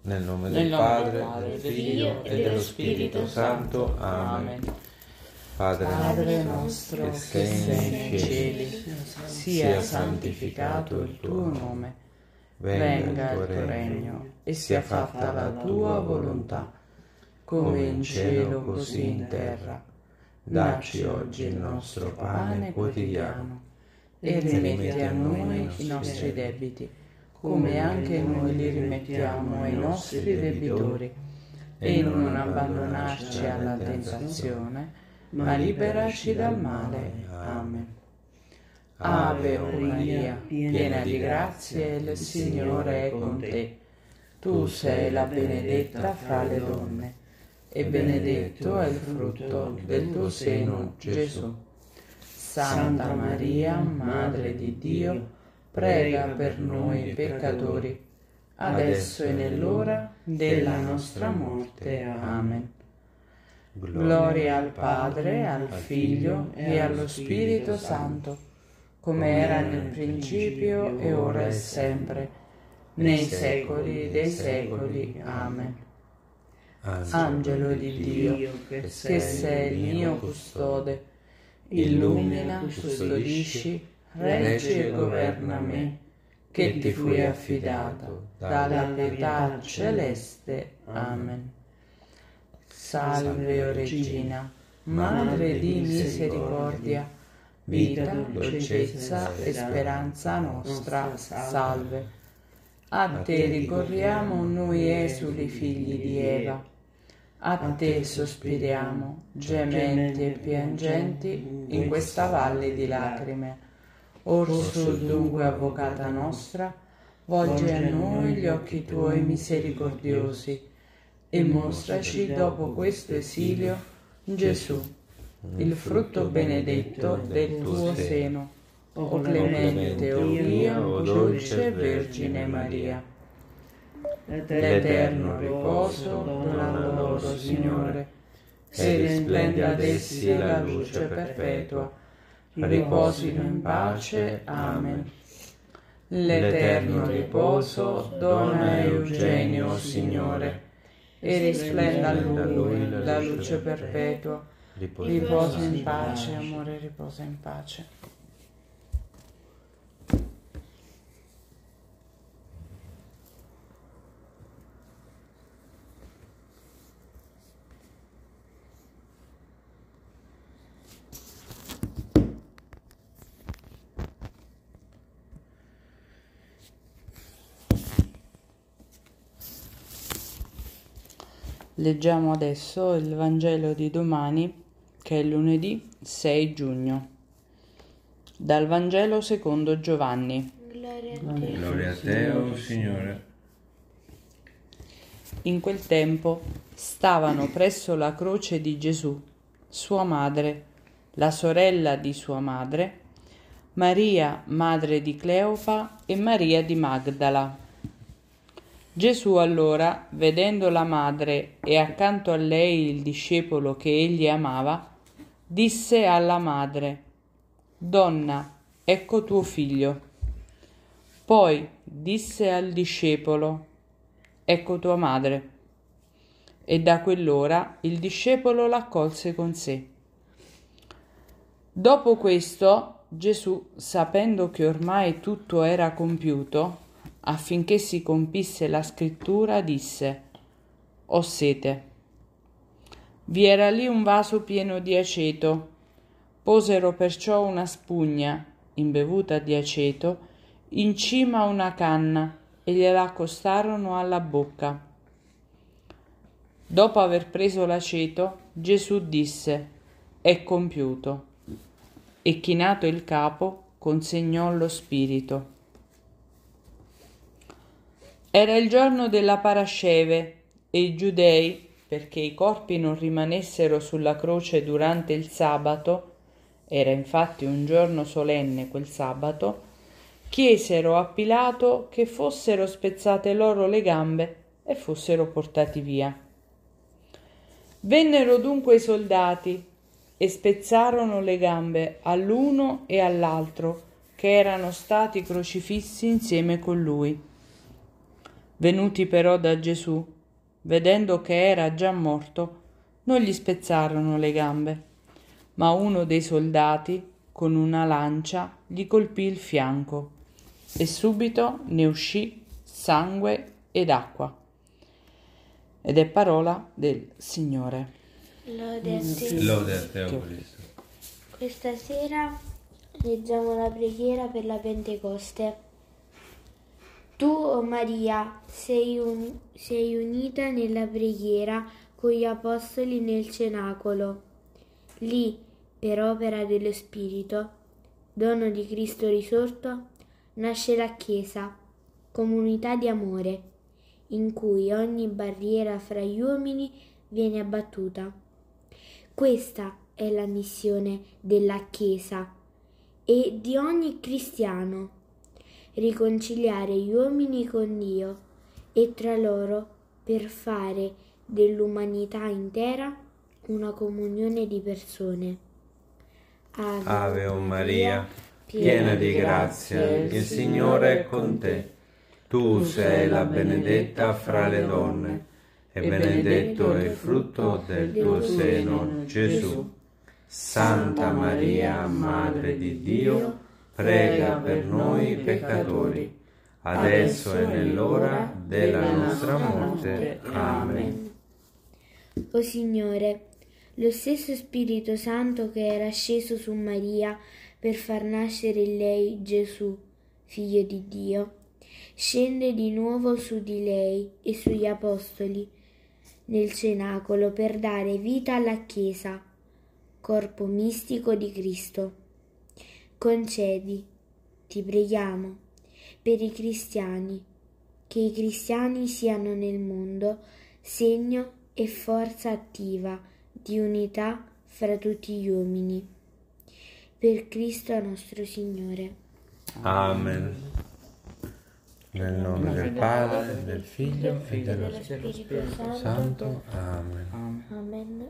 Nel nome del Padre, del Figlio e dello Spirito Santo. Amen. Padre nostro che sei nei cieli, sia santificato il tuo nome, venga il tuo regno e sia fatta la tua volontà, come in cielo così in terra. Dacci oggi il nostro pane quotidiano e rimetti a noi i nostri debiti, come anche noi li rimettiamo ai nostri debitori, e non abbandonarci alla tentazione, ma liberaci dal male. Amen. Ave Maria, piena di grazia, il Signore è con te. Tu sei la benedetta fra le donne, e benedetto è il frutto del tuo seno, Gesù. Santa Maria, Madre di Dio, prega per noi peccatori, adesso e nell'ora della nostra morte. Amen. Gloria al Padre, al Figlio e allo Spirito Santo, come era nel principio e ora e sempre, nei secoli dei secoli. Amen. Angelo di Dio, che sei il mio custode, illumina, custodisci, reggi e governa me, che ti fui affidato dalla pietà celeste. Amen. Salve, o Regina, Madre di misericordia, vita, dolcezza e speranza nostra, salve. A te ricorriamo noi esuli figli di Eva, a te sospiriamo, gementi e piangenti, in questa valle di lacrime. Orsù dunque, avvocata nostra, volgi a noi gli occhi tuoi misericordiosi, e mostraci dopo questo esilio Gesù, il frutto benedetto del tuo seno. O clemente, o pia, o dolce Vergine Maria. L'eterno riposo dona loro, Signore, e risplenda ad essi la luce perpetua. Riposino in pace. Amen. L'eterno riposo dona a Eugenio, Signore, e risplenda a lui la luce perpetua. Riposa in pace, amore, riposa in pace. Leggiamo adesso il Vangelo di domani, che è lunedì 6 giugno. Dal Vangelo secondo Giovanni. Gloria a te, o Signore. In quel tempo stavano presso la croce di Gesù, sua madre, la sorella di sua madre, Maria, madre di Cleofa, e Maria di Magdala. Gesù allora, vedendo la madre e accanto a lei il discepolo che egli amava, disse alla madre: «Donna, ecco tuo figlio». Poi disse al discepolo: «Ecco tua madre». E da quell'ora il discepolo l'accolse con sé. Dopo questo, Gesù, sapendo che ormai tutto era compiuto, affinché si compisse la scrittura, disse: «Ho sete». Vi era lì un vaso pieno di aceto. Posero perciò una spugna, imbevuta di aceto, in cima a una canna e gliela accostarono alla bocca. Dopo aver preso l'aceto, Gesù disse: «È compiuto», e chinato il capo consegnò lo spirito. Era il giorno della Parasceve e i giudei, perché i corpi non rimanessero sulla croce durante il sabato, era infatti un giorno solenne quel sabato, chiesero a Pilato che fossero spezzate loro le gambe e fossero portati via. Vennero dunque i soldati e spezzarono le gambe all'uno e all'altro, che erano stati crocifissi insieme con lui. Venuti però da Gesù, vedendo che era già morto, non gli spezzarono le gambe, ma uno dei soldati, con una lancia, gli colpì il fianco, e subito ne uscì sangue ed acqua. Ed è parola del Signore. Lode a te. Lode a te, o Cristo. Questa sera leggiamo la preghiera per la Pentecoste. Tu, o Maria, sei unita nella preghiera con gli apostoli nel cenacolo. Lì, per opera dello Spirito, dono di Cristo risorto, nasce la Chiesa, comunità di amore, in cui ogni barriera fra gli uomini viene abbattuta. Questa è la missione della Chiesa e di ogni cristiano: riconciliare gli uomini con Dio e tra loro per fare dell'umanità intera una comunione di persone. Ave o Maria, piena di grazia, il Signore è con te. Tu sei la benedetta fra le donne, e benedetto è il frutto del tuo seno, Gesù. Santa Maria, Madre di Dio, prega per noi peccatori, adesso e nell'ora della nostra morte. Amen. O Signore, lo stesso Spirito Santo che era sceso su Maria per far nascere in lei Gesù, Figlio di Dio, scende di nuovo su di lei e sugli Apostoli nel cenacolo per dare vita alla Chiesa, corpo mistico di Cristo. Concedi, ti preghiamo, per i cristiani, che i cristiani siano nel mondo segno e forza attiva di unità fra tutti gli uomini. Per Cristo nostro Signore. Amen. Nel nome del Padre, del Figlio e dello Spirito Santo. Amen. Amen.